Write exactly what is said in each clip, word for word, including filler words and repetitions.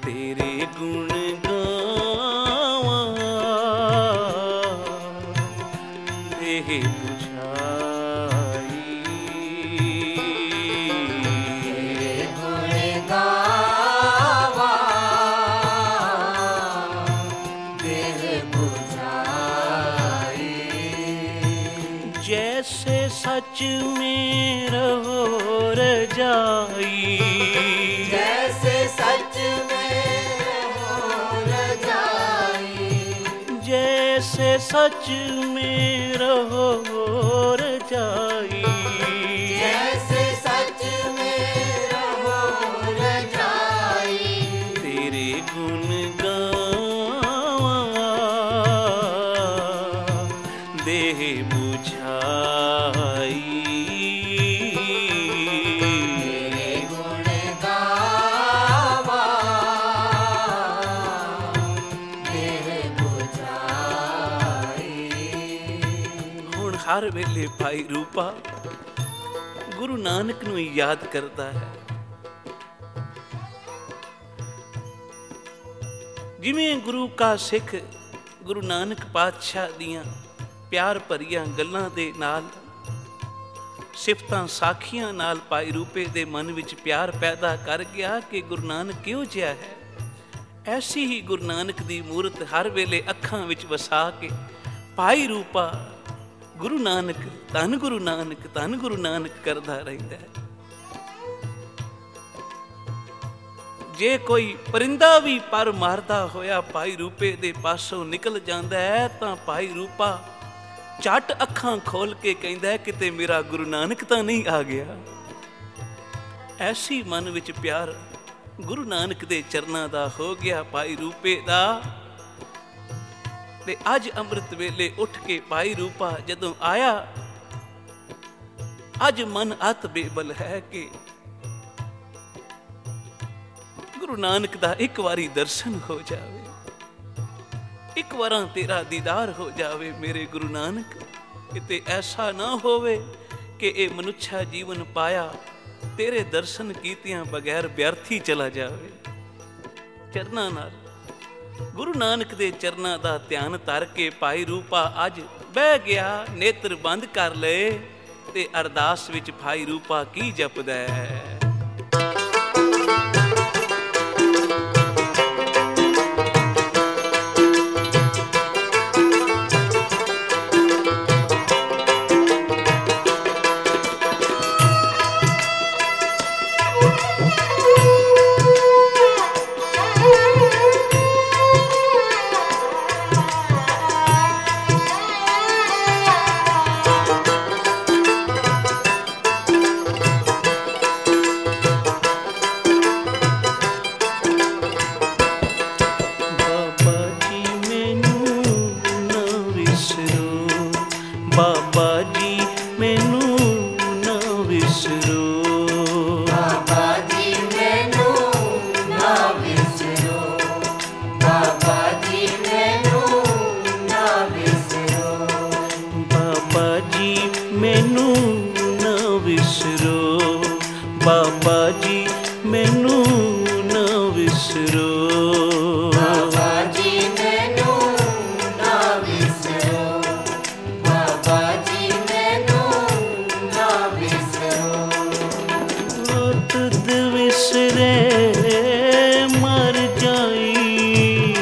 तेरे गुण गावा देह बुझाई। तेरे गुण गावा देह बुझाई। जैसे सच में रहो रजाई, जैसे सच में रहो रजाई। जैसे सच में रहो रजाई। जैसे सच में रहो रजाई। तेरे गुण गावा देह बुझाई। तेरे गुण गावा देह बुझाई। ਹੁਣ ਹਰ ਵੇਲੇ ਭਾਈ ਰੂਪਾ ਗੁਰੂ ਨਾਨਕ ਨੂੰ ਯਾਦ ਕਰਦਾ ਹੈ। ਜਿਵੇਂ ਗੁਰੂ ਕਾ ਸਿੱਖ ਗੁਰੂ ਨਾਨਕ ਪਾਤਸ਼ਾਹ ਦੀਆਂ ਪਿਆਰ ਭਰੀਆਂ ਗੱਲਾਂ ਦੇ ਨਾਲ, ਸਿਫਤਾਂ ਸਾਖੀਆਂ ਨਾਲ ਭਾਈ ਰੂਪੇ ਦੇ ਮਨ ਵਿੱਚ ਪਿਆਰ ਪੈਦਾ ਕਰ ਗਿਆ ਕਿ ਗੁਰੂ ਨਾਨਕ ਕਿਹੋ ਜਿਹਾ ਹੈ, ਐਸੀ ਹੀ ਗੁਰੂ ਨਾਨਕ ਦੀ ਮੂਰਤ ਹਰ ਵੇਲੇ ਅੱਖਾਂ ਵਿੱਚ ਵਸਾ ਕੇ ਭਾਈ ਰੂਪਾ ਗੁਰੂ ਨਾਨਕ ਧੰਨ ਗੁਰੂ ਨਾਨਕ ਧੰਨ ਗੁਰੂ ਨਾਨਕ ਕਰਦਾ ਰਹਿੰਦਾ ਹੈ। ਜੇ ਕੋਈ ਪਰਿੰਦਾ ਵੀ ਪਰ ਮਾਰਦਾ ਹੋਇਆ ਭਾਈ ਰੂਪੇ ਦੇ ਪਾਸੋਂ ਨਿਕਲ ਜਾਂਦਾ ਹੈ ਤਾਂ ਭਾਈ ਰੂਪਾ ਝੱਟ ਅੱਖਾਂ ਖੋਲ ਕੇ ਕਹਿੰਦਾ ਹੈ ਕਿਤੇ ਮੇਰਾ ਗੁਰੂ ਨਾਨਕ ਤਾਂ ਨਹੀਂ ਆ ਗਿਆ। ਐਸੀ ਮਨ ਵਿੱਚ ਪਿਆਰ ਗੁਰੂ ਨਾਨਕ ਦੇ ਚਰਨਾਂ ਦਾ ਹੋ ਗਿਆ ਭਾਈ ਰੂਪੇ ਦਾ। ਤੇ ਅੱਜ ਅੰਮ੍ਰਿਤ ਵੇਲੇ ਉੱਠ ਕੇ ਭਾਈ ਰੂਪਾ ਜਦੋਂ ਆਇਆ, ਅੱਜ ਮਨ ਅਤ ਬੇਬਲ ਹੈ ਕਿ ਗੁਰੂ ਨਾਨਕ ਦਾ ਇੱਕ ਵਾਰੀ ਦਰਸ਼ਨ ਹੋ ਜਾਵੇ, ਇੱਕ ਵਾਰਾਂ ਤੇਰਾ ਦੀਦਾਰ ਹੋ ਜਾਵੇ ਮੇਰੇ ਗੁਰੂ ਨਾਨਕ। ਕਿਤੇ ਐਸਾ ਨਾ ਹੋਵੇ ਕਿ ਇਹ ਮਨੁੱਖਾ ਜੀਵਨ ਪਾਇਆ ਤੇਰੇ ਦਰਸ਼ਨ ਕੀਤਿਆਂ ਬਗੈਰ ਵਿਅਰਥੀ ਚਲਾ ਜਾਵੇ। ਚਰਨਾਂ ਨਾਲ ਗੁਰੂ ਨਾਨਕ ਦੇ ਚਰਨਾਂ ਦਾ ਧਿਆਨ ਧਰ ਕੇ ਭਾਈ ਰੂਪਾ ਅੱਜ ਬਹਿ ਗਿਆ, ਨੇਤਰ ਬੰਦ ਕਰ ਲਏ ਤੇ ਅਰਦਾਸ ਵਿੱਚ ਭਾਈ ਰੂਪਾ ਕੀ ਜਪਦਾ ਹੈ। ਬਾਬਾ ਜੀ ਮੈਨੂੰ ਨਾ ਵਿਸਰੋ, ਬਾਬਾ ਜੀ ਮੈਨੂੰ ਨਾ ਵਿਸਰੋ। ਬਾਬਾ ਜੀ ਮੈਨੂੰ ਨਾ ਵਿਸਰੋ। ਬਾਬਾ ਜੀ ਮੈਨੂੰ ਨਾ ਵਿਸਰੋ। ਬਾਬਾ ਜੀ ਮੈਨੂੰ ਨਾ ਵਿਸਰੋ। ਬਾਬਾ ਜੀ ਮੈਨੂੰ ਨਾ ਵਿਸਰੋ। ਬਾਬਾ ਜੀ ਮੈਨੂੰ ਨਾ ਵਿਸਰੋ। ਤੁਧ ਵਿਸਰੇ ਮਰ ਜਾਈ,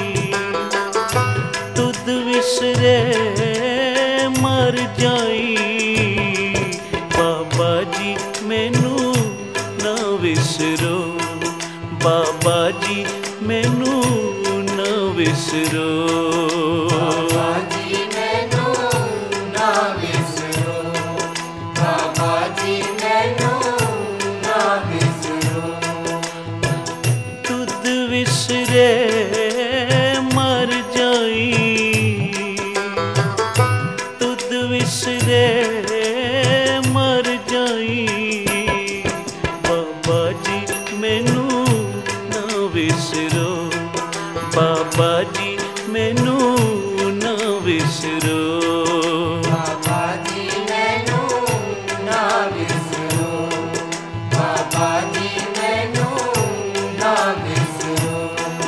ਤੁਧ ਵਿਸਰੇ ਮਰ ਜਾਈ। ਬਾਬਾ ਜੀ ਮੈਨੂੰ ਨਾ ਵਿਸਰੋ। ਬਾਬਾ ਜੀ ਮੈਨੂੰ ਨਾ ਵਿਸਰੋ। ਬਾਬਾ ਜੀ ਮੈਨੂੰ ਨਾ ਵਿਸਰੋ। ਬਾਬਾ ਜੀ ਮੈਨੂੰ ਨਾ ਵਿਸਰੋ। ਤੁਧ ਵਿਸਰੇ ਮਰ ਜਾਈ, ਤੁਧ ਵਿਸਰੇ ਮਰ ਜਾਈ। ਬਾਬਾ ਜੀ ਮੈਨੂੰ ਨਾ ਵਿਸਰੋ। ਬਾਬਾ ਜੀ ਮੈਨੂੰ ਨਾ ਵਿਸਰੋ। ਬਾਬਾ ਜੀ ਮੈਨੂੰ ਨਾ ਵਿਸਰੋ। ਬਾਬਾ ਜੀ ਮੈਨੂੰ ਨਾ ਵਿਸਰੋ।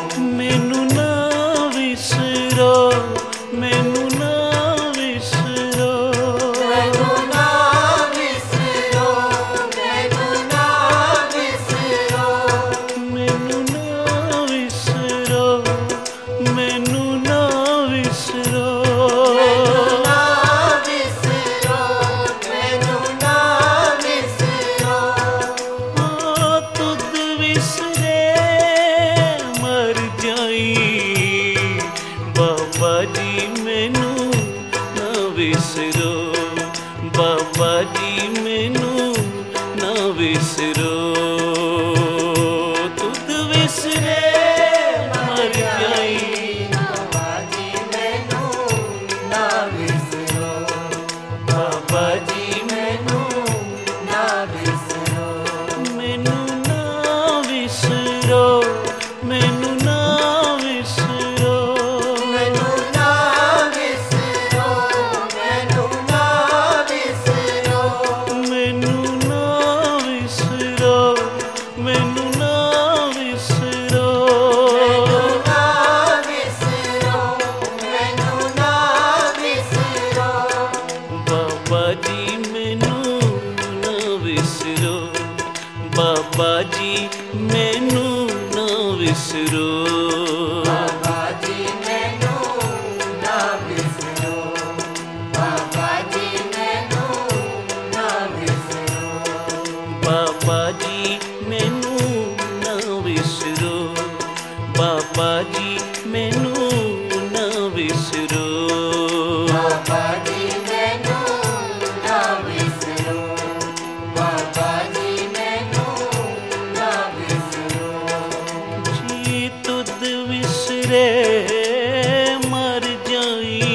ਵਿਸਰੋ। ਬਾਬਾ ਜੀ ਮੈਨੂੰ ਨਾ ਵਿਸਰੋ, ਬਾਬਾ ਜੀ ਮੈਨੂੰ ਨਾ ਵਿਸਰੋ, ਬਾਬਾ ਜੀ ਮੈਨੂੰ ਨਾ ਵਿਸਰੋ, ਬਾਬਾ ਜੀ ਮੈਨੂੰ ਨਾ ਵਿਸਰੋ। ਬਾਬਾ ਜੀ ਮੈਨੂੰ ਨਾ ਵਿਸਰੋ, ਬਾਬਾ ਜੀ ਮੈਨੂੰ ਨਾ ਵਿਸਰੋ। ਜੀ ਤੁਧ ਵਿਸਰੇ ਮਰ ਜਾਈ,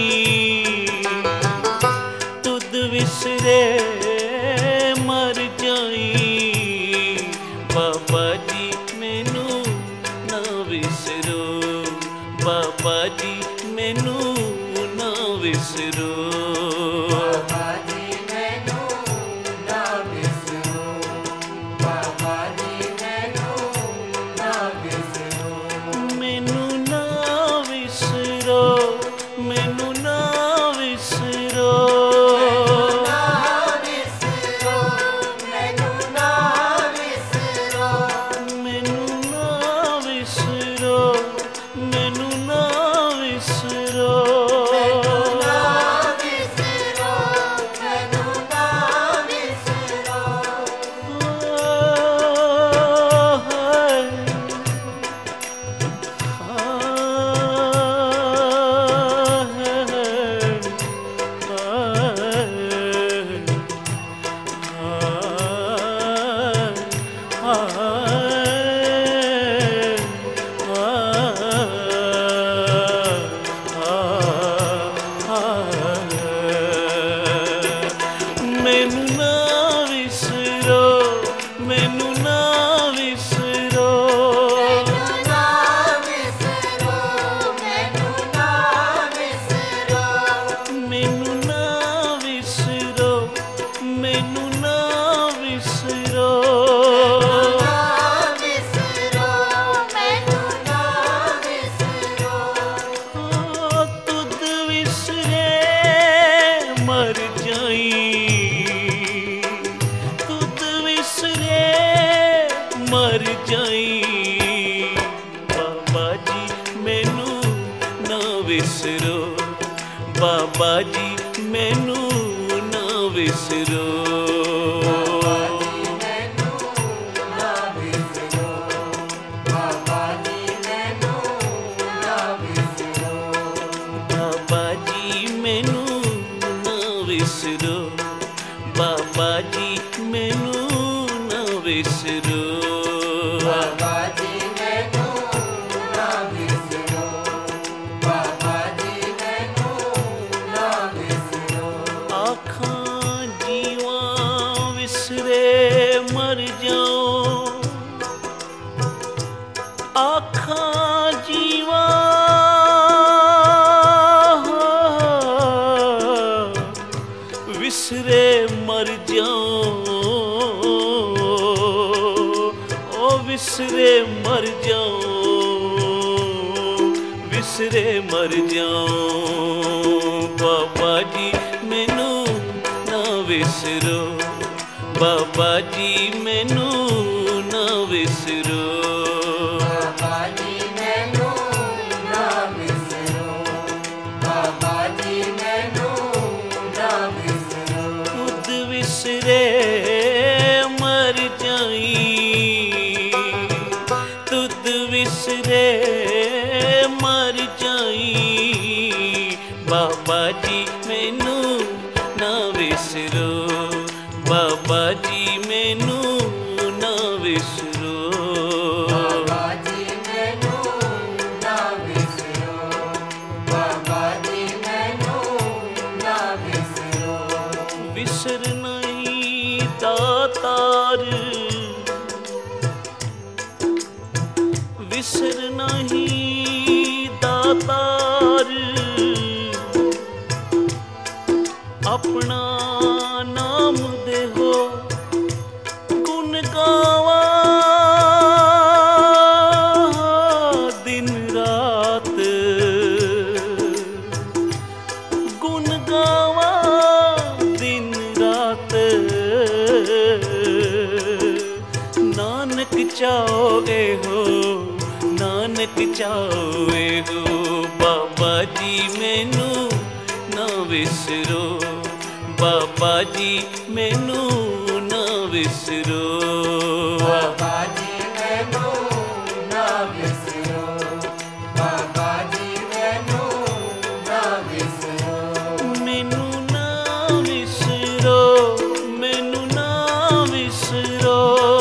ਤੁਧ ਵਿਸਰੇ ਮਰ ਜਾਈ, ਬਾਬਾ ਜੀ ਮੈਨੂੰ ਨਾ ਵਿਸਰੋ, ਬਾਬਾ ਜੀ ਮੈਨੂੰ ਨਾ ਵਿਸਰੋ। ਬਾਬਾ ਜੀ ਮੈਨੂੰ ਨਾ ਵਿਸਰੋ, ਬਾਬਾ ਜੀ ਮੈਨੂੰ ਨਾ ਵਿਸਰੋ, ਮੈਨੂੰ ਨਾ ਵਿਸਰੋ, ਮੈਨੂੰ ਨਾ ਵਿਸਰੋ, ਨਾ ਵਿਸਰੋ, ਮੈਨੂੰ ਨਾ ਵਿਸਰੋ, ਮੈਨੂੰ ਨਾ ਵਿਸਰੋ, ਮੈਨੂੰ ਨਾ ਵਿਸਰੋ। ਨਾ ਵਿਸਰੋ, ਮੈਨੂੰ ਨਾ ਵਿਸਰੋ। ਮੈਨੂੰ ਨਾ ਵਿਸਰੋ, ਮੈਨੂੰ ਨਾ ਵਿਸਰੋ, ਮੈਨੂੰ ਨਾ ਵਿਸਰੋ, ਮੈਨੂੰ ਨਾ ਵਿਸਰੋ, ਮੈਨੂੰ ਨਾ ਵਿਸਰੋ, ਮੈਨੂੰ ਨਾ ਵਿਸਰੋ। ਨਾ ਵਿਸਰੋ, ਮੈਨੂੰ ਨਾ ਵਿਸਰੋ। ਤੁਧ ਵਿਸਰੇ ਮਰ ਜਾਈ, ਤੁਧ ਵਿਸਰੇ ਮਰ ਜਾਈ, ਬਾਬਾ ਜੀ ਮੈਨੂੰ ਨਾ ਵਿਸਰੋ, ਬਾਬਾ ਜੀ ਮੈਨੂੰ ਨਾ ਵਿਸਰੋ। ਮੈਨੂੰ ਨਾ ਵਿਸਰੋ, ਬਾਬਾ ਜੀ ਮੈਨੂੰ ਨਾ ਵਿਸਰੋ, ਬਾਬਾ ਜੀ ਮੈਨੂੰ ਨਾ ਵਿਸਰੋ, ਬਾਬਾ ਜੀ ਮੈਨੂੰ ਨਾ ਵਿਸਰੋ। ਬਾਬਾ ਜੀ ਮੈਨੂੰ ਨਾ ਵਿਸਰੋ, ਬਾਬਾ ਜੀ ਮੈਨੂੰ ਨਾ ਵਿਸਰੋ। ਆਖਾਂ ਜੀਵਾਂ ਵਿਸਰੇ ਮਰ ਜਾਓ, ਆਖਾਂ ਜੀਵਾਂ ਵਿਸਰੇ ਮਰ ਜਾਓ, ਓ ਵਿਸਰੇ ਮਰ ਜਾਓ, ਵਿਸਰੇ ਮਰ ਜਾਓ, ਬਾਬਾ ਜੀ ਮੈਨੂੰ ਨਾ ਵਿਸਰੋ, ਬਾਬਾ ਜੀ ਮੈਨੂੰ ਨਾ ਵਿਸਰੋ। ਬਾਬਾ ਜੀ ਮੈਨੂੰ ਨਾ ਵਿਸਰੋ, ਬਾਬਾ ਜੀ ਮੈਨੂੰ ਨਾ ਵਿਸਰੋ। ਤੁਧ ਵਿਸਰੇ ਮਰ ਜਾਈ, ਤੁਧ ਵਿਸਰੇ ਮਰ ਜਾਈ, ਬਾਬਾ ਜੀ ਮੈਨੂੰ ਨਾ ਵਿਸਰੋ, ਬਾਬਾ ਜੀ ਮੈਨੂੰ ਨਾ ਵਿਸਰੋ। ਬਾਬਾ ਜੀ ਮੈਨੂੰ ਨਾ ਵਿਸਰੋ, ਬਾਬਾ ਜੀ ਮੈਨੂੰ ਨਾ ਵਿਸਰੋ। ਵਿਸਰ ਨਹੀਂ ਦਾਤਾਰ, ਵਿਸਰ ਨਹੀਂ ਦਾਤਾਰ, ਆਪਣਾ ਨਾਮ ਦੇਹੋ ਗੁਣ ਗਾਵਾਂ ਦਿਨ ਰਾਤ, ਗੁਣ ਗਾਵਾਂ ਦਿਨ ਰਾਤ। ਨਾਨਕ ਚਾਹੋਗੇ ਹੋ, ਨਾਨਕ ਨਾਨਕ ਚਾਵੇ ਹੋ। ਬਾਬਾ ਜੀ ਮੈਨੂੰ ਨਾ ਵਿਸਰੋ, ਬਾਬਾ ਜੀ ਮੈਨੂੰ ਨਾ ਵਿਸਰੋ। ਬਾਬਾ ਜੀ ਮੈਨੂੰ ਨਾ ਵਿਸਰੋ, ਬਾਬਾ ਜੀ ਮੈਨੂੰ ਨਾ ਵਿਸਰੋ। ਮੈਨੂੰ ਨਾ ਵਿਸਰੋ, ਮੈਨੂੰ ਨਾ ਵਿਸਰੋ।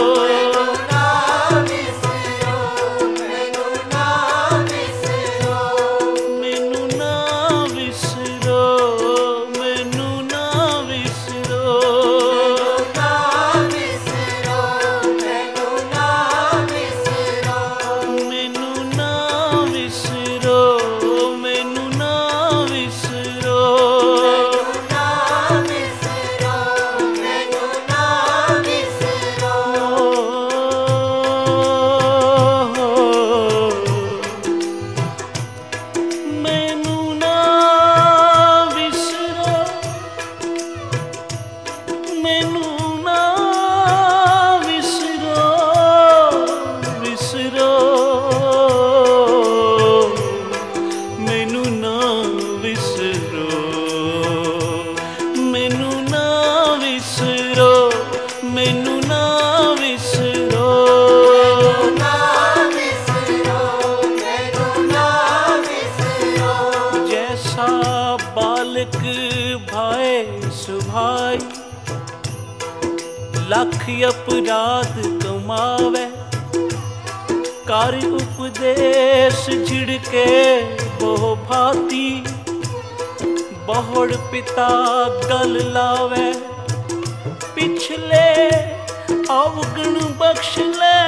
ਲੱਖ ਅਪਰਾਧ ਕਮਾਵੇ, ਕਰ ਉਪਦੇਸ਼ ਝਿੜਕੇ ਬਹੁ ਭਾਤੀ। ਬਹੁੜ ਪਿਤਾ ਗਲ ਲਾਵੇ, ਪਿਛਲੇ ਅਵਗਣ ਬਖਸ਼ ਲੈ।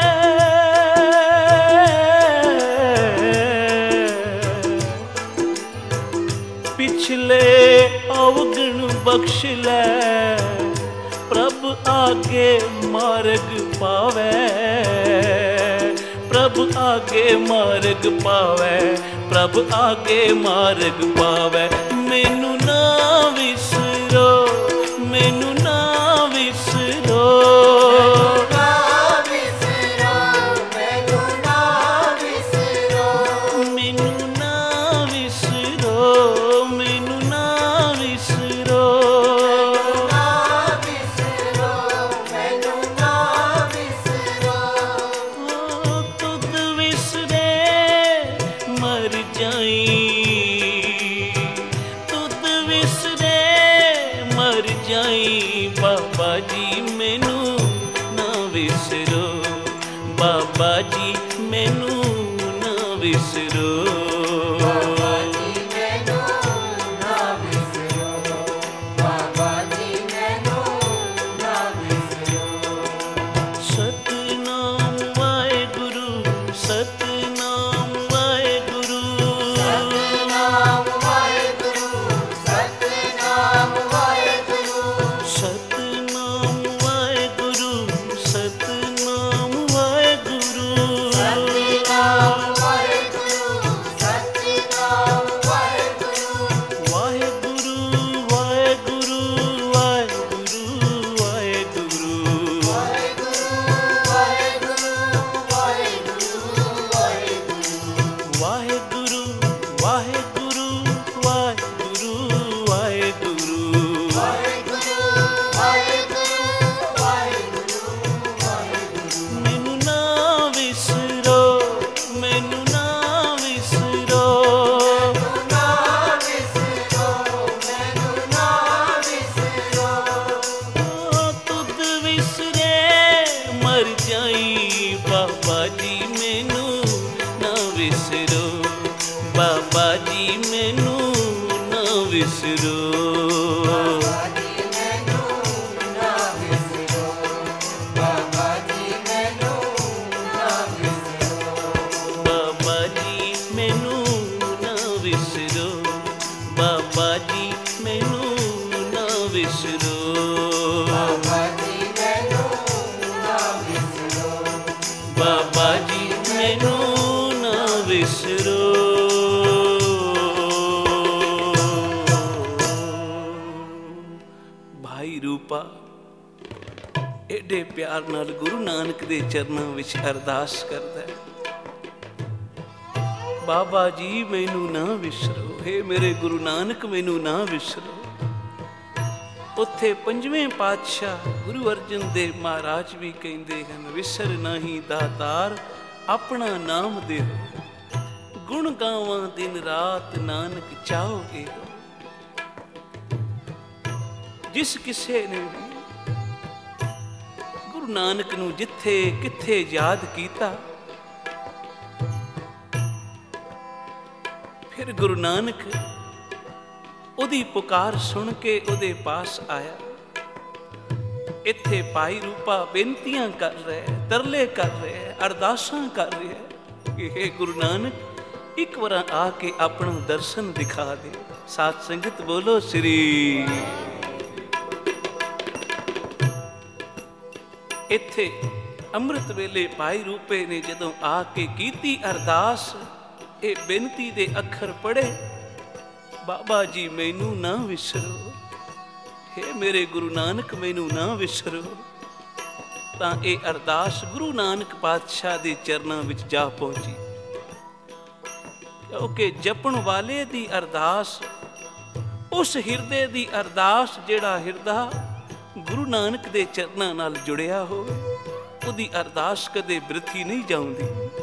ਪਿਛਲੇ ਅਵਗਣ ਬਖਸ਼ ਲੈ, ਪ੍ਰਭ ਆਗੇ ਮਾਰਗ ਪਾਵੇ। ਪ੍ਰਭ ਆਗੇ ਮਾਰਗ ਪਾਵੇ, ਪ੍ਰਭ ਆਗੇ ਮਾਰਗ ਪਾਵੇ। ਮੈਨੂੰ ਨਾ ਵਿਸਰੋ, ਮੈਨੂੰ ਨਾ ਵਿਸਰੋ। ਬਾਬਾ ਜੀ ਮੈਨੂੰ ਨਾ ਵਿਸਰੋ, ਬਾਬਾ ਜੀ ਮੈਨੂੰ ਨਾ ਵਿਸਰੋ। ਬਾਬਾ ਜੀ ਮੈਨੂੰ ਨਾ ਵਿਸਰੋ, ਬਾਬਾ ਜੀ ਮੈਨੂੰ ਨਾ ਵਿਸਰੋ। ਸਤਿਨਾਮ ਵਾਹਿਗੁਰੂ, ਸਤਿਨਾਮ ਵਾਹਿਗੁਰੂ। ਸਤਿਨਾਮ ਵਾਹਿਗੁਰੂ, ਸਤਿਨਾਮ ਵਾਹਿਗੁਰੂ। ਸਤਿਨਾਮ ਵਾਹਿਗੁਰੂ, ਸਤਿਨਾਮ ਵਾਹਿਗੁਰੂ। ਸਤਿਨਾਮ ਵਾਹਿਗੁਰੂ, ਸਤਿਨਾਮ ਵਾਹਿਗੁਰੂ। ਵਾਹਿਗੁਰੂ ਵਾਹਿਗੁਰੂ ਵਾਹਿਗੁਰੂ ਵਾਹਿਗੁਰੂ। ਵਾਹਿਗੁਰੂ ਵਾਹਿਗੁਰੂ ਵਾਹਿਗੁਰੂ ਵਾਹਿਗੁਰੂ। ਵਾਹਿਗੁਰੂ ਵਾਹਿਗੁਰੂ ਵਾਹਿਗੁਰੂ ਵਾਹਿਗੁਰੂ। ਵਾਹਿਗੁਰੂ ਵਾਹਿਗੁਰੂ ਵਾਹਿਗੁਰੂ ਵਾਹਿਗੁਰੂ। ਮੈਨੂੰ ਨਾ ਵਿਸਰੋ, ਮੈਨੂੰ ਨਾ ਵਿਸਰੋ। ਨਾ ਵਿਸਰੋ, ਮੈਨੂੰ ਨਾ ਵਿਸਰੋ। ਤੁਧ ਵਿਸਰੇ ਮਰ ਜਾਈ, ਬਾਬਾ ਜੀ ਮੈਨੂੰ ਨਾ ਵਿਸਰੋ, ਬਾਬਾ ਜੀ ਮੈਨੂੰ ਨਾ ਵਿਸਰੋ। ਬਾਬਾ ਜੀ ਮੈਨੂੰ ਨਾ ਵਿਸਰੋ, ਬਾਬਾ ਜੀ ਮੈਨੂੰ ਨਾ ਵਿਸਰੋ। ਬਾਬਾ ਜੀ ਮੈਨੂੰ ਨਾ ਵਿਸਰੋ, ਬਾਬਾ ਜੀ ਮੈਨੂੰ ਨਾ ਵਿਸਰੋ। ਬਾਬਾ ਜੀ ਮੈਨੂੰ ਨਾ ਵਿਸਰੋ, ਬਾਬਾ ਜੀ ਮੈਨੂੰ ਨਾ ਵਿਸਰੋ। ਭਾਈ ਰੂਪਾ ਏਡੇ ਪਿਆਰ ਨਾਲ ਗੁਰੂ ਨਾਨਕ ਦੇ ਚਰਨਾਂ ਵਿੱਚ ਅਰਦਾਸ ਕਰਦਾ ਹੈ। ਬਾਬਾ ਜੀ ਮੈਨੂੰ ਨਾ ਵਿਸਰੋ, ਹੇ ਮੇਰੇ ਗੁਰੂ ਨਾਨਕ ਮੈਨੂੰ ਨਾ ਵਿਸਰੋ। ਉੱਥੇ ਪੰਜਵੇਂ ਪਾਤਸ਼ਾਹ ਗੁਰੂ ਅਰਜਨ ਦੇਵ ਮਹਾਰਾਜ ਵੀ ਕਹਿੰਦੇ ਹਨ, ਵਿਸਰ ਨਹੀਂ ਦਾਤਾਰ ਆਪਣਾ ਨਾਮ ਦੇਹੋ, ਗੁਣ ਗਾਵਾਂ ਦਿਨ ਰਾਤ ਨਾਨਕ ਚਾਹੋ ਇਹੋ। ਜਿਸ ਕਿਸੇ ਨੇ ਵੀ ਗੁਰੂ ਨਾਨਕ ਨੂੰ ਜਿੱਥੇ ਕਿੱਥੇ ਯਾਦ ਕੀਤਾ, ਫਿਰ ਗੁਰੂ ਨਾਨਕ ਉਹਦੀ ਪੁਕਾਰ ਸੁਣ ਕੇ ਉਹਦੇ ਪਾਸ ਆਇਆ। ਇੱਥੇ ਭਾਈ ਰੂਪਾ ਬੇਨਤੀਆਂ ਕਰ ਰਿਹਾ, ਤਰਲੇ ਕਰ ਰਿਹਾ, ਅਰਦਾਸਾਂ ਕਰ ਰਿਹਾ ਕਿ ਹੇ ਗੁਰੂ ਨਾਨਕ ਇੱਕ ਵਾਰ ਆ ਕੇ ਆਪਣਾ ਦਰਸ਼ਨ ਦਿਖਾ ਦੇ। ਸਾਧ ਸੰਗਤ ਬੋਲੋ ਸ੍ਰੀ। ਇੱਥੇ ਅੰਮ੍ਰਿਤ ਵੇਲੇ ਭਾਈ ਰੂਪੇ ਨੇ ਜਦੋਂ ਆ ਕੇ ਕੀਤੀ ਅਰਦਾਸ, ਇਹ ਬੇਨਤੀ ਦੇ ਅੱਖਰ ਪੜ੍ਹੇ, ਬਾਬਾ ਜੀ ਮੈਨੂੰ ਨਾ ਵਿਸਰੋ, ਹੇ ਮੇਰੇ ਗੁਰੂ ਨਾਨਕ ਮੈਨੂੰ ਨਾ ਵਿਸਰੋ, ਤਾਂ ਇਹ ਅਰਦਾਸ ਗੁਰੂ ਨਾਨਕ ਪਾਤਸ਼ਾਹ ਦੇ ਚਰਨਾਂ ਵਿੱਚ ਜਾ ਪਹੁੰਚੀ। ਕਿਉਂਕਿ ਜਪਣ ਵਾਲੇ ਦੀ ਅਰਦਾਸ, ਉਸ ਹਿਰਦੇ ਦੀ ਅਰਦਾਸ ਜਿਹੜਾ ਹਿਰਦਾ ਗੁਰੂ ਨਾਨਕ ਦੇ ਚਰਨਾਂ ਨਾਲ ਜੁੜਿਆ ਹੋਵੇ, ਉਹਦੀ ਅਰਦਾਸ ਕਦੇ ਬਿਰਥੀ ਨਹੀਂ ਜਾਂਦੀ।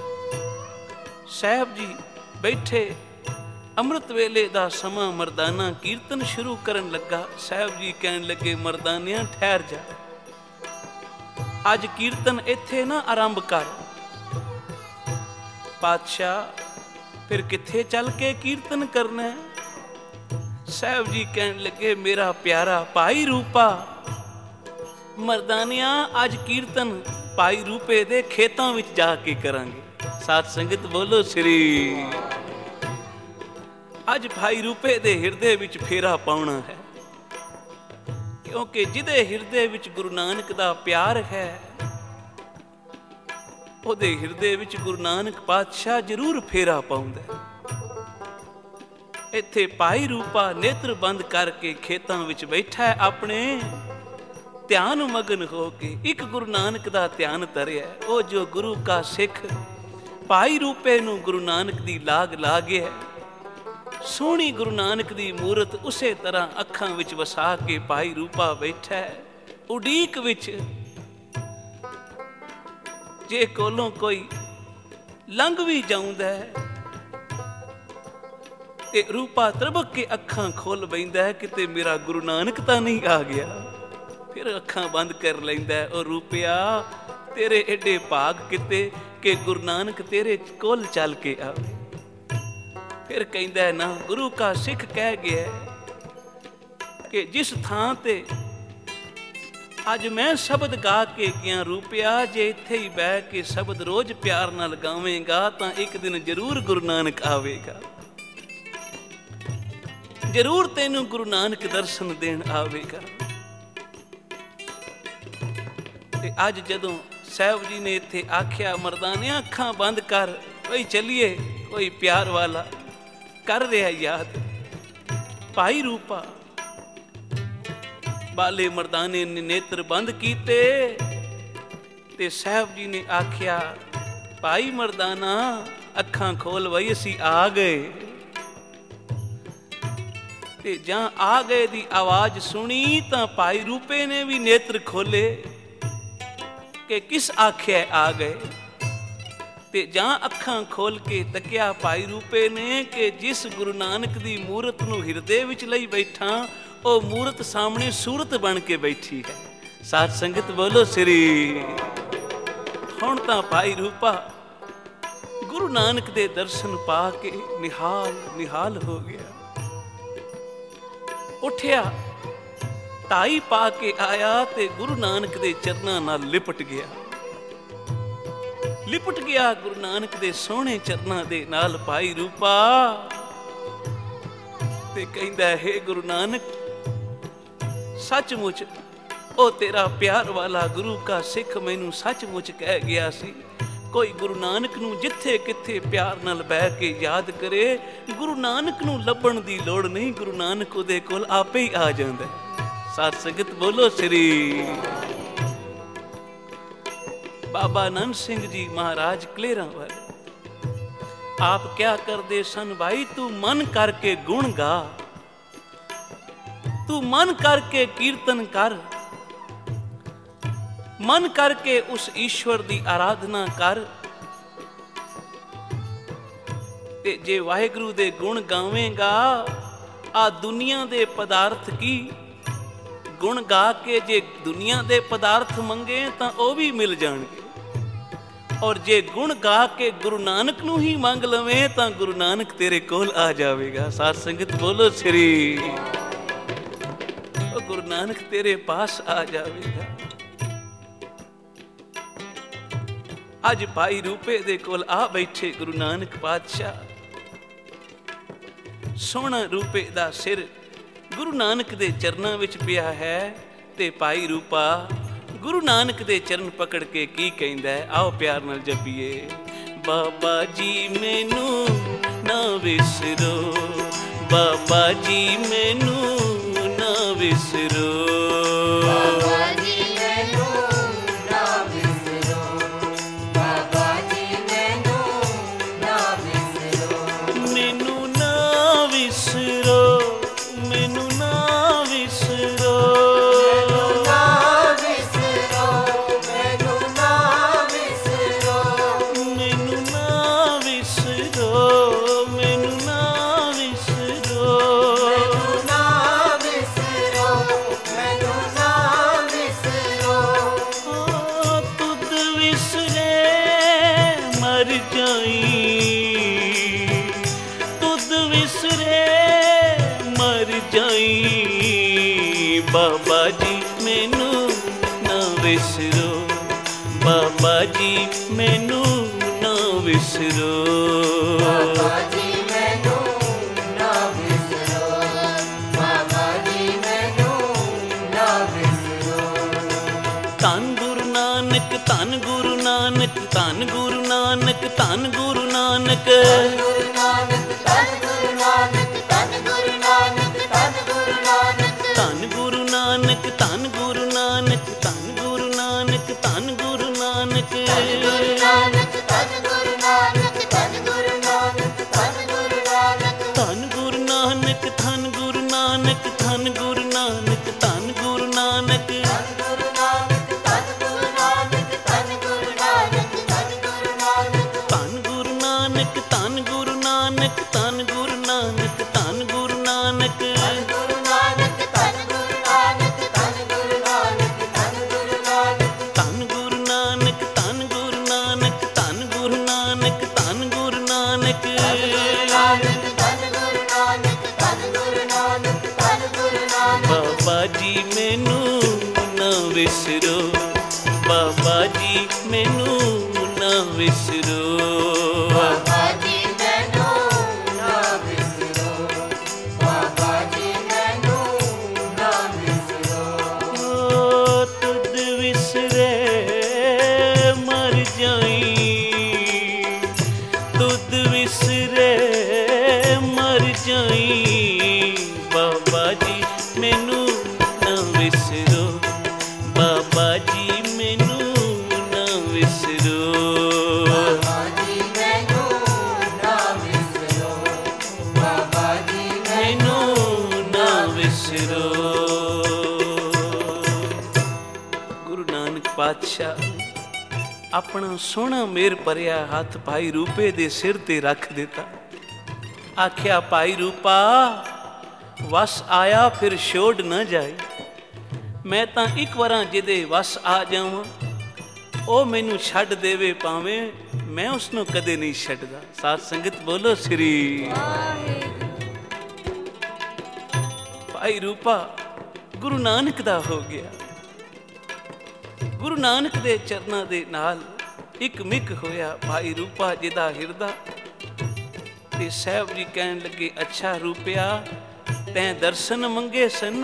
ਸਾਹਿਬ ਜੀ ਬੈਠੇ, ਅੰਮ੍ਰਿਤ ਵੇਲੇ ਦਾ ਸਮਾਂ, ਮਰਦਾਨਾ ਕੀਰਤਨ ਸ਼ੁਰੂ ਕਰਨ ਲੱਗਾ। ਸਾਹਿਬ ਜੀ ਕਹਿਣ ਲੱਗੇ, ਮਰਦਾਨਿਆਂ ਠਹਿਰ ਜਾ, ਅੱਜ ਕੀਰਤਨ ਇੱਥੇ ਨਾ ਆਰੰਭ ਕਰ। ਪਾਤਸ਼ਾਹ ਫਿਰ ਕਿੱਥੇ ਚੱਲ ਕੇ ਕੀਰਤਨ ਕਰਨਾ ਹੈ? ਸਾਹਿਬ ਜੀ ਕਹਿਣ ਲੱਗੇ, ਮੇਰਾ ਪਿਆਰਾ ਭਾਈ ਰੂਪਾ, ਮਰਦਾਨਿਆਂ ਅੱਜ ਕੀਰਤਨ ਭਾਈ ਰੂਪੇ ਦੇ ਖੇਤਾਂ ਵਿੱਚ ਜਾ ਕੇ ਕਰਾਂਗੇ। ਸਾਧ ਸੰਗਤ ਬੋਲੋ ਸ੍ਰੀ। ਅੱਜ ਭਾਈ ਰੂਪੇ ਦੇ ਹਿਰਦੇ ਵਿੱਚ ਫੇਰਾ ਪਾਉਣਾ ਹੈ, ਕਿਉਂਕਿ ਜਿਹਦੇ ਹਿਰਦੇ ਵਿੱਚ ਗੁਰੂ ਨਾਨਕ ਦਾ ਪਿਆਰ ਹੈ, ਉਹਦੇ ਹਿਰਦੇ ਵਿੱਚ ਗੁਰੂ ਨਾਨਕ ਪਾਤਸ਼ਾਹ ਜ਼ਰੂਰ ਫੇਰਾ ਪਾਉਂਦਾ। ਇੱਥੇ ਭਾਈ ਰੂਪਾ ਨੇਤਰ ਬੰਦ ਕਰਕੇ ਖੇਤਾਂ ਵਿੱਚ ਬੈਠਾ ਹੈ, ਆਪਣੇ ਧਿਆਨ ਮਗਨ ਹੋ ਕੇ ਇੱਕ ਗੁਰੂ ਨਾਨਕ ਦਾ ਧਿਆਨ ਧਰਿਆ। ਉਹ ਜੋ ਗੁਰੂ ਕਾ ਸਿੱਖ ਭਾਈ ਰੂਪੇ ਨੂੰ ਗੁਰੂ ਨਾਨਕ ਦੀ ਲਾਗ ਲਾ ਗਿਆ, ਸੋਹਣੀ ਗੁਰੂ ਨਾਨਕ ਦੀ ਮੂਰਤ ਉਸੇ ਤਰ੍ਹਾਂ ਅੱਖਾਂ ਵਿੱਚ ਵਸਾ ਕੇ ਭਾਈ ਰੂਪਾ ਬੈਠਾ ਹੈ ਉਡੀਕ ਵਿੱਚ। ਜੇ ਕੋਲੋਂ ਕੋਈ ਲੰਘ ਵੀ ਜਾਉਂਦਾ ਹੈ ਤੇ ਰੂਪਾ ਤਰਬਕ ਕੇ ਅੱਖਾਂ ਖੋਲ ਬੈਂਦਾ ਹੈ, ਕਿਤੇ ਮੇਰਾ ਗੁਰੂ ਨਾਨਕ ਤਾਂ ਨਹੀਂ ਆ ਗਿਆ। ਫਿਰ ਅੱਖਾਂ ਬੰਦ ਕਰ ਲੈਂਦਾ, ਉਹ ਰੂਪਿਆ ਤੇਰੇ ਐਡੇ ਭਾਗ ਕਿਤੇ ਕਿ ਗੁਰੂ ਨਾਨਕ ਤੇਰੇ ਕੋਲ ਚੱਲ ਕੇ ਆਵੇ। ਫਿਰ ਕਹਿੰਦਾ, ਨਾ ਗੁਰੂ ਕਾ ਸਿੱਖ ਕਹਿ ਗਿਆ ਕਿ ਜਿਸ ਥਾਂ ਤੇ ਅੱਜ ਮੈਂ ਸ਼ਬਦ ਗਾ ਕੇ ਗਿਆ, ਰੂਪਿਆ ਜੇ ਇੱਥੇ ਹੀ ਬਹਿ ਕੇ ਸ਼ਬਦ ਰੋਜ਼ ਪਿਆਰ ਨਾਲ ਗਾਵੇਂਗਾ ਤਾਂ ਇੱਕ ਦਿਨ ਜ਼ਰੂਰ ਗੁਰੂ ਨਾਨਕ ਆਵੇਗਾ, ਜ਼ਰੂਰ ਤੈਨੂੰ ਗੁਰੂ ਨਾਨਕ ਦਰਸ਼ਨ ਦੇਣ ਆਵੇਗਾ। ਤੇ ਅੱਜ ਜਦੋਂ ਸਾਹਿਬ ਜੀ ਨੇ ਇੱਥੇ ਆਖਿਆ, ਮਰਦਾਨਿਆਂ ਅੱਖਾਂ ਬੰਦ ਕਰ, ਬਈ ਚੱਲੀਏ, ਕੋਈ ਪਿਆਰ ਵਾਲਾ ਕਰ ਰਿਹਾ ਯਾਦ। ਭਾਈ ਰੂਪਾ ਬਾਲੇ ਮਰਦਾਨੇ ਨੇ ਨੇਤਰ ਬੰਦ ਕੀਤੇ ਤੇ ਸਾਹਿਬ ਜੀ ਨੇ ਆਖਿਆ, ਭਾਈ ਮਰਦਾਨਾ ਅੱਖਾਂ ਖੋਲ ਬਈ, ਅਸੀਂ ਆ ਗਏ। ਤੇ ਜਾਂ ਆ ਗਏ ਦੀ ਆਵਾਜ਼ ਸੁਣੀ ਤਾਂ ਭਾਈ ਰੂਪੇ ਨੇ ਵੀ ਨੇਤਰ ਖੋਲੇ ਕਿ ਕਿਸ ਆਖਿਆ ਆ ਗਏ। ਤੇ ਜਾਂ ਅੱਖਾਂ ਖੋਲ ਕੇ ਤੱਕਿਆ ਭਾਈ ਰੂਪੇ ਨੇ ਕਿ ਜਿਸ ਗੁਰੂ ਨਾਨਕ ਦੀ ਮੂਰਤ ਨੂੰ ਹਿਰਦੇ ਵਿੱਚ ਲਈ ਬੈਠਾ, ਉਹ ਮੂਰਤ ਸਾਹਮਣੇ ਸੂਰਤ ਬਣ ਕੇ ਬੈਠੀ ਹੈ। ਸਾਧ ਸੰਗਤ ਬੋਲੋ ਸ੍ਰੀ। ਹੁਣ ਤਾਂ ਭਾਈ ਰੂਪਾ ਗੁਰੂ ਨਾਨਕ ਦੇ ਦਰਸ਼ਨ ਪਾ ਕੇ ਨਿਹਾਲ ਨਿਹਾਲ ਹੋ ਗਿਆ। ਉੱਠਿਆ, ਢਾਈ ਪਾ ਕੇ ਆਇਆ ਤੇ ਗੁਰੂ ਨਾਨਕ ਦੇ ਚਰਨਾਂ ਨਾਲ ਲਿਪਟ ਗਿਆ। ਲਿਪਟ ਗਿਆ ਗੁਰੂ ਨਾਨਕ ਦੇ ਸੋਹਣੇ ਚਰਨਾਂ ਦੇ ਨਾਲ ਭਾਈ ਰੂਪਾ, ਤੇ ਕਹਿੰਦਾ, ਹੈ ਗੁਰੂ ਨਾਨਕ, ਸੱਚਮੁੱਚ ਉਹ ਤੇਰਾ ਪਿਆਰ ਵਾਲਾ ਗੁਰੂ ਕਾ ਸਿੱਖ ਮੈਨੂੰ ਸੱਚਮੁੱਚ ਕਹਿ ਗਿਆ ਸੀ, ਕੋਈ ਗੁਰੂ ਨਾਨਕ ਨੂੰ ਜਿੱਥੇ ਕਿੱਥੇ ਪਿਆਰ ਨਾਲ ਬਹਿ ਕੇ ਯਾਦ ਕਰੇ, ਗੁਰੂ ਨਾਨਕ ਨੂੰ ਲੱਭਣ ਦੀ ਲੋੜ ਨਹੀਂ, ਗੁਰੂ ਨਾਨਕ ਉਹਦੇ ਕੋਲ ਆਪੇ ਹੀ ਆ ਜਾਂਦਾ। ਸਾਧ ਸੰਗਤ ਬੋਲੋ ਸ੍ਰੀ। ਬਾਬਾ ਨੰਦ ਸਿੰਘ ਜੀ ਮਹਾਰਾਜ ਕਲੇਰਾਂ ਵਾਲੇ, ਆਪ ਕਿਆ ਕਰਦੇ ਸਨ, ਭਾਈ ਤੂੰ ਮਨ ਕਰਕੇ ਗੁਣ ਗਾ, ਤੂੰ ਮਨ ਕਰਕੇ ਕੀਰਤਨ ਕਰ, ਮਨ ਕਰਕੇ ਉਸ ਈਸ਼ਵਰ ਦੀ ਆਰਾਧਨਾ ਕਰ। ਤੇ ਜੇ ਵਾਹਿਗੁਰੂ ਦੇ ਗੁਣ ਗਾਵੇਂਗਾ, ਆ ਦੁਨੀਆ ਦੇ ਪਦਾਰਥ ਕੀ ਗੁਣ ਗਾ ਕੇ ਜੇ ਦੁਨੀਆ ਦੇ ਪਦਾਰਥ ਮੰਗੇ ਤਾਂ ਉਹ ਵੀ ਮਿਲ ਜਾਣਗੇ, ਔਰ ਜੇ ਗੁਣ ਗਾ ਕੇ ਗੁਰੂ ਨਾਨਕ ਨੂੰ ਹੀ ਮੰਗ ਲਵੇਂ ਤਾਂ ਗੁਰੂ ਨਾਨਕ ਤੇਰੇ ਕੋਲ ਆ ਜਾਵੇਗਾ। ਸਾਧ ਸੰਗਤ ਬੋਲੋ ਸ੍ਰੀ, ਉਹ ਗੁਰੂ ਨਾਨਕ ਤੇਰੇ ਪਾਸ ਆ ਜਾਵੇਗਾ। ਅੱਜ ਭਾਈ ਰੂਪੇ ਦੇ ਕੋਲ ਆ ਬੈਠੇ ਗੁਰੂ ਨਾਨਕ ਪਾਤਸ਼ਾਹ, ਸੋਹਣਾ ਰੂਪੇ ਦਾ ਸਿਰ ਗੁਰੂ ਨਾਨਕ ਦੇ ਚਰਨਾਂ ਵਿੱਚ ਪਿਆ ਹੈ। ਤੇ ਭਾਈ ਰੂਪਾ ਗੁਰੂ ਨਾਨਕ ਦੇ ਚਰਨ ਪਕੜ ਕੇ ਕੀ ਕਹਿੰਦਾ ਹੈ, ਆਓ ਪਿਆਰ ਨਾਲ ਜਪੀਏ। ਬਾਬਾ ਜੀ ਮੈਨੂੰ ਨਾ ਵਿਸਰੋ, ਬਾਬਾ ਜੀ ਮੈਨੂੰ ਨਾ ਵਿਸਰੋ, ਬਾਬਾ ਜੀ ਮੈਨੂੰ ਨਾ ਵਿਸਰੋ, ਬਾਬਾ ਜੀ ਮੈਨੂੰ ਨਾ ਵਿਸਰੋ, ਮੈਨੂੰ ਨਾ ਵਿਸਰੋ, ਮੈਨੂੰ ਨਾ ਵਿਸਰੋ, ਮੈਨੂੰ ਨਾ ਵਿਸਰੋ, ਮੈਨੂੰ ਨਾ ਵਿਸਰੋ, ਮੈਨੂੰ ਨਾ ਵਿਸਰੋ, ਮੈਨੂੰ ਨਾ ਵਿਸਰੋ, ਮੈਨੂੰ ਨਾ ਵਿਸਰੋ, ਮੈਨੂੰ ਨਾ ਵਿਸਰੋ। ਓ ਤੁਧ ਵਿਸਰੇ ਮਰ ਜਾਈ, ਤੁਧ ਵਿਸਰੇ ਮਰ ਜਾਈ, ਬਾਬਾ ਜੀ ਮੈਨੂੰ ਨਾ ਵਿਸਰੋ, ਬਾਬਾ ਜੀ ਮੈਨੂੰ ਨਾ ਵਿਸਰੋ, ਬਾਬਾ ਜੀ ਮੈਨੂੰ ਨਾ ਵਿਸਰੋ, ਬਾਬਾ ਜੀ ਮੈਨੂੰ ਨਾ ਵਿਸਰੋ। ਧੰਨ ਗੁਰੂ ਨਾਨਕ, ਧੰਨ ਗੁਰੂ ਨਾਨਕ, ਧੰਨ ਗੁਰੂ ਨਾਨਕ, ਧੰਨ ਗੁਰੂ ਨਾਨਕ, ਗੁਰੂ ਨਾਨਕ, ਧੰਨ ਗੁਰੂ ਨਾਨਕ, ਧੰਨ ਗੁਰੂ ਨਾਨਕ, ਧੰਨ ਗੁਰੂ ਨਾਨਕ, ਧੰਨ ਗੁਰੂ ਨਾਨਕ, ਧੰਨ ਗੁਰੂ ਨਾਨਕ, ਧੰਨ ਗੁਰੂ ਨਾਨਕ, ਧੰਨ ਗੁਰੂ ਨਾਨਕ, ਗੁਰੂ ਨਾਨਕ, ਧੰਨ ਗੁਰੂ ਨਾਨਕ, ਧੰਨ ਗੁਰੂ ਨਾਨਕ, ਧੰਨ ਗੁਰੂ ਨਾਨਕ, ਧੰਨ ਗੁਰੂ ਨਾਨਕ, ਧੰਨ ਗੁਰੂ ਨਾਨਕ, ਧੰਨ ਗੁਰੂ ਨਾਨਕ, ਧੰਨ ਗੁਰੂ ਨਾਨਕ, ਧੰਨ ਗੁਰੂ ਨਾਨਕ, ਧੰਨ ਗੁਰੂ ਨਾਨਕ, ਧੰਨ ਗੁਰੂ ਨਾਨਕ, ਧੰਨ ਗੁਰੂ ਨਾਨਕ, ਧੰਨ ਗੁਰੂ ਨਾਨਕ, ਧੰਨ ਗੁਰੂ ਨਾਨਕ, ਧੰਨ ਗੁਰੂ ਨਾਨਕ, ਧੰਨ ਗੁਰੂ ਨਾਨਕ, ਗੁਰੂ ਨਾਨਕ, ਧੰਨ ਗੁਰੂ ਨਾਨਕ, ਧੰਨ ਗੁਰੂ ਨਾਨਕ, ਧੰਨ ਗੁਰੂ ਨਾਨਕ, ਧੰਨ ਗੁਰੂ ਨਾਨਕ, ਧੰਨ ਗੁਰੂ ਨਾਨਕ, ਧੰਨ ਗੁਰੂ ਨਾਨਕ, ਧੰਨ ਗੁਰੂ ਨਾਨਕ, ਨਾਨਕ, ਧੰਨ ਗੁਰੂ ਨਾਨਕ, ਧੰਨ ਗੁਰੂ ਨਾਨਕ, ਧੰਨ ਗੁਰੂ ਨਾਨਕ। ਬਾਬਾ ਜੀ ਮੈਨੂੰ ਨਾ ਵਿਸਰੋ, ਬਾਬਾ ਜੀ ਮੈਨੂੰ ਨਾ ਵਿਸਰੋ, ਬਾਬਾ ਜੀ ਮੈਨੂੰ ਨਾ ਵਿਸਰੋ, ਬਾਬਾ ਜੀ ਮੈਨੂੰ ਨਾ ਵਿਸਰੋ। ਓ ਤੁਧ ਵਿਸਰੇ ਮਰ ਜਾਈ, ਤੁਧ ਵਿਸਰੇ ਮਰ ਜਾਈ, ਬਾਬਾ ਜੀ ਮੈਨੂੰ ਨਾ ਵਿਸਰੋ, ਬਾਬਾ ਜੀ ਮੈਨੂੰ ਨਾ ਵਿਸਰੋ, ਬਾਬਾ ਜੀ ਮੈਨੂੰ ਨਾ ਵਿਸਰੋ, ਬਾਬਾ ਜੀ ਮੈਨੂੰ ਨਾ ਵਿਸਰੋ। ਗੁਰੂ ਨਾਨਕ ਪਾਤਸ਼ਾਹ ਆਪਣਾ ਸੋਹਣਾ ਮੇਰ ਭਰਿਆ ਹੱਥ ਭਾਈ ਰੂਪੇ ਦੇ ਸਿਰ ਤੇ ਰੱਖ ਦਿੱਤਾ। ਆਖਿਆ ਭਾਈ ਰੂਪਾ ਵਸ ਆਇਆ ਫਿਰ ਛੋੜ ਨਾ ਜਾਏ। ਮੈਂ ਤਾਂ ਇੱਕ ਵਾਰਾਂ ਜਿਹਦੇ ਵਸ ਆ ਜਾਵਾਂ ਉਹ ਮੈਨੂੰ ਛੱਡ ਦੇਵੇ ਭਾਵੇਂ, ਮੈਂ ਉਸ ਨੂੰ ਕਦੇ ਨਹੀਂ ਛੱਡਦਾ। ਸਾਧ ਸੰਗਤ ਬੋਲੋ ਸ੍ਰੀ। ਭਾਈ ਰੂਪਾ ਗੁਰੂ ਨਾਨਕ ਦਾ ਹੋ ਗਿਆ। ਗੁਰੂ ਨਾਨਕ ਦੇ ਚਰਨਾਂ ਦੇ ਨਾਲ ਇੱਕ ਮਿਕ ਹੋਇਆ ਭਾਈ ਰੂਪਾ ਜੀ ਦਾ ਹਿਰਦਾ। ਤੇ ਸਾਹਿਬ ਜੀ ਕਹਿਣ ਲੱਗੇ, ਅੱਛਾ ਰੂਪਿਆ ਤੈਂ ਦਰਸ਼ਨ ਮੰਗੇ ਸਨ,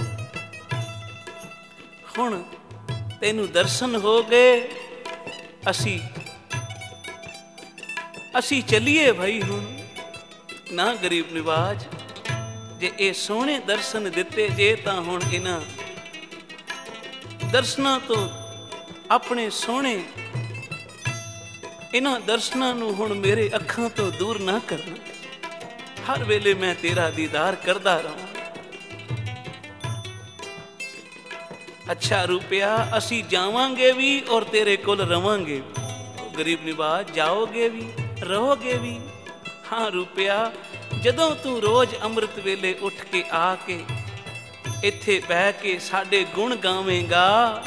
ਹੁਣ ਤੈਨੂੰ ਦਰਸ਼ਨ ਹੋ ਗਏ, ਅਸੀਂ ਅਸੀਂ ਚੱਲੀਏ ਭਾਈ ਹੁਣ। ਨਾ ਗਰੀਬ ਨਿਵਾਜ, ਜੇ ਇਹ ਸੋਹਣੇ ਦਰਸ਼ਨ ਦਿੱਤੇ ਜੇ ਤਾਂ ਹੁਣ ਇਹਨਾਂ ਦਰਸ਼ਨਾਂ ਤੋਂ ਆਪਣੇ ਸੋਹਣੇ इन्हां दर्शनां नूं हुण मेरे अखां तो दूर ना करना। हर वेले मैं तेरा दीदार करदा रहां। अच्छा रूपिया, असी जावांगे भी और तेरे कोल रवांगे। गरीब निवाज, जाओगे भी रहोगे भी। हाँ रूपिया, जदों तू रोज अमृत वेले उठ के आके इत्थे बह के साडे गुण गावेंगा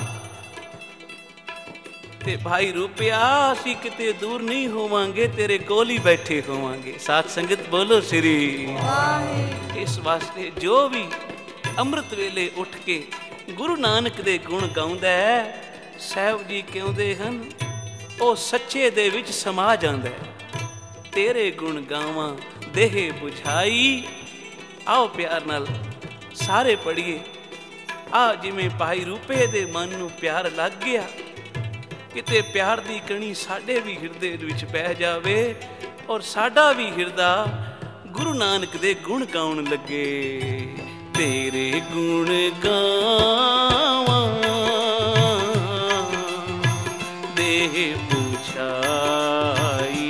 ते भाई रूपिया असी किते दूर नहीं होवांगे, तेरे कोल ही बैठे होवांगे। साथ संगत बोलो श्री। इस वास्ते जो भी अमृत वेले उठ के गुरु नानक दे गुण गाउंदा है, साहिब जी कहंदे हन, ओ सच्चे दे विच समा जांदा है। तेरे गुण गावां देह बुझाई। आओ प्यार नाल सारे पढ़िए। आ जिवें भाई रूपे दे मन नूं प्यार लग गया, किते प्यार दी कणी साडे भी हिरदे विच बह जावे और साडा भी हिरदा गुरु नानक दे गुण गाउण लगे। तेरे गुण गावां देह बुझाई।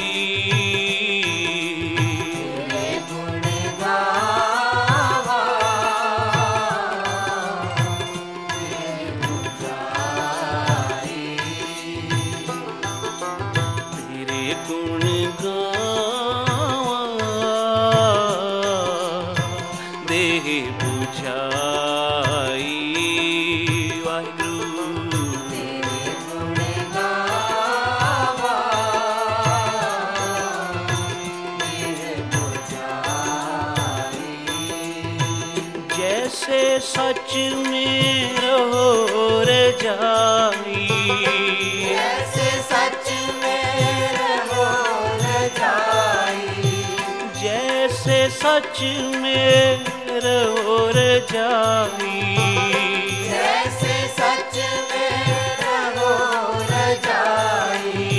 सच में रहो रे जाई, ऐसे सच में रहो रे जाई। जैसे सच में रहो रे जाई, जैसे सच में रहो रे जाई।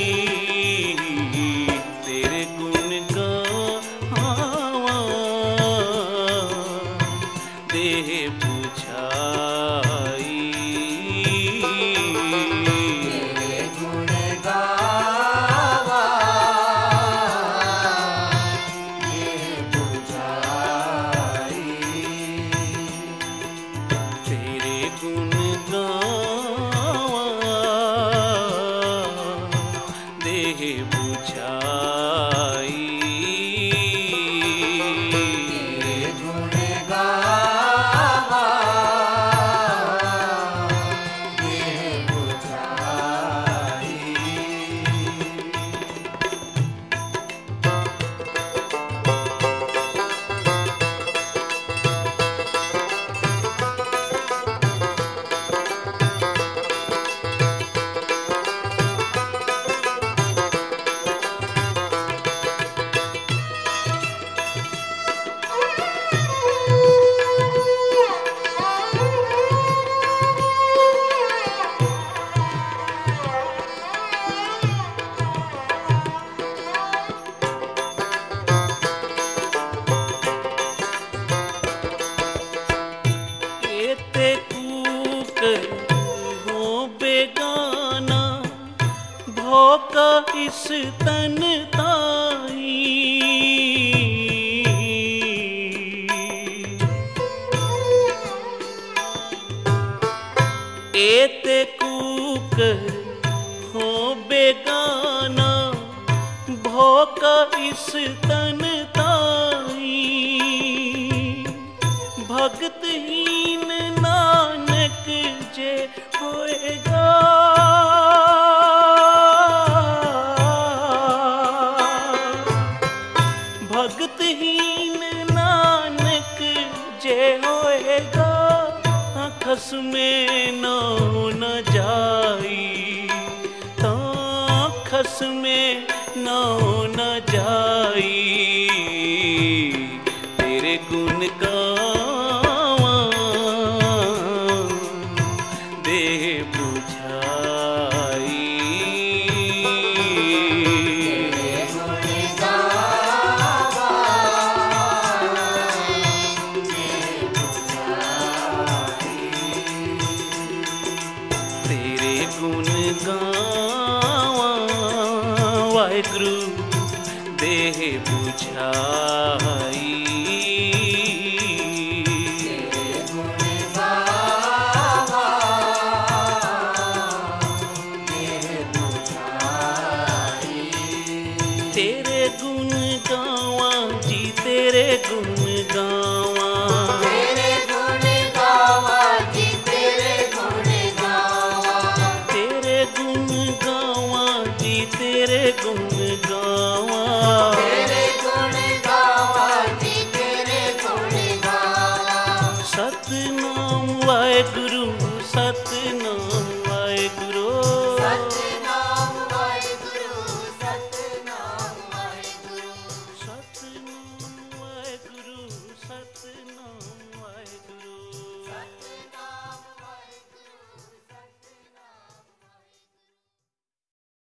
तेरे गुण गावां देह बुझाई। तेरे गुण गावां देह बुझाई। तेरे गुण गावां देह बुझाई। तेरे गुण गावां देह बुझाई। एते कूक हो बेगाना भोका इस तन ताई। एते कूक हो बेगाना भोका इस तन ताई। भगतहीन नानक जे होएगा, भगतहीन नानक जे होएगा। खसमे न न जाई, ता खसमे न न जाई। तेरे गुण गावां देह बुझाई। तेरे गुण गावां देह बुझाई। तेरे गुण गावां ਬੁਝਾਈ। ਤੇਰੇ ਗੁਣ ਗਾਵਾਂ ਜੀ ਤੇਰੇ ਗੁਣ ਗਾਵਾਂ, ਤੇਰੇ ਗੁਣ ਗਾਵਾਂ ਜੀ ਤੇਰੇ ਗੁਣ ਗਾਵਾਂ, ਤੇਰੇ ਗੁਣ ਗਾਵਾਂ ਜੀ ਤੇਰੇ ਗੁਣ ਗਾਵਾਂ, ਤੇਰੇ ਗੁਣ ਗਾਵਾਂ ਜੀ ਤੇਰੇ ਗੁਣ ਗਾਵਾਂ। ਸਤਿਨਾਮ ਵਾਹਿਗੁਰੂ